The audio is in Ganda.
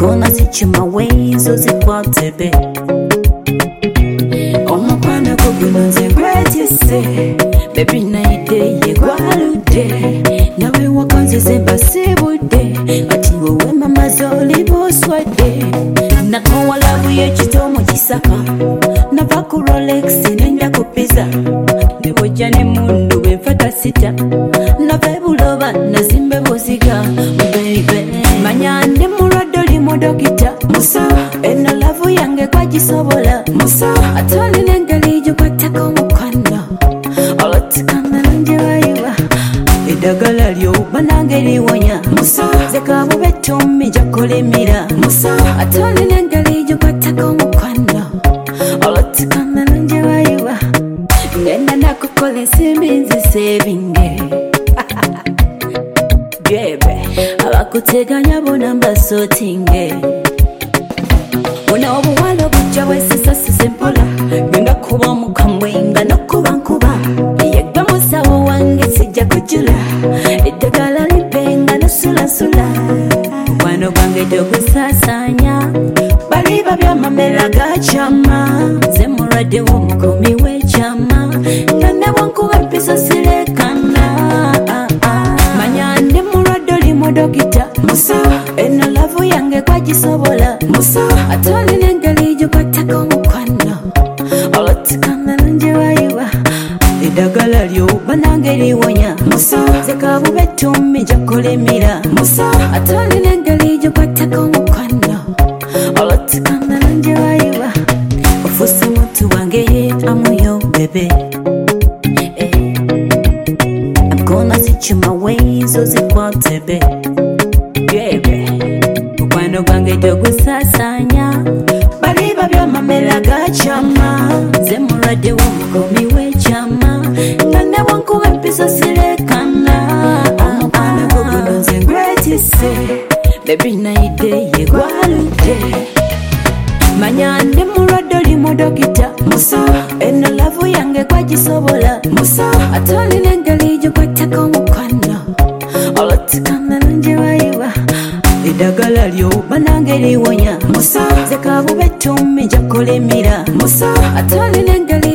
gonna teach you my ways, so it's what to be. Oh my pana kuguno ze great you say, baby night day ye gualude. Na we wakanze zemba sibude, ati wowe mama zoli boswade. Na kwa labu ye chitomo chisaka, na vaku Rolex nenda kupiza. Niwoja ne mundu wenfata sita, na vebuloba na zimbe boziga, baby. Manyande murado limo dokita Musa, eno lavu yange kwa jisobola Musa, atoli nengeli jukwatako mukwano olotikana nanje waiwa edagala lyo banangeli wonya Musa, zekabu betumi jakolimira Musa, atoli nengeli jukwatako mukwano olotikana nanje waiwa ngenda nakukole siminzi sevinge Gebe, abakuteganya bona mbasotinge. Bona obuwalo bujja wesisa simpola, genda kuba mukamwe nga nokuba nkuba. Yegga musawo wange sijja kujula, eddagala libenga nosulasula. Mukwano gwange togusasanya, baliba byamamera gakyama. Nze mulwadde w'omukuumi w'ekyama, nga ne bwankuba empiso sirekana. Dokita Musa, eno lavu yange kwa jisobola Musa, atoli nengeli jukwatako mukwano olotikana nanje waiwa edagala lyo banangeli wonya Musa, zekabu betumi jakolimira Musa, atoli nengeli jukwatako mukwano olotikana nanje waiwa ofuse mutu wange ye amuyo bebe. Gonna teach you my ways, so it's what to be. Mukwano gwange togusasanya, baliba byamamera gakyama. Nze mulwadde w'omukuumi w'ekyama, nga ne bwankuba empiso sirekana. Omukwano guguno nze ngwetise, baby naide ye gwalude. Manya ndi mulwadde olimu dokita Musa, eno lavu yange kwa jisobola Musa, atoli nengeli jukwatako mukwano olotikana nanje waiwa edagala lyo banangeli wonya Musa, zekabu betumi jakolimira Musa, atoli nengeli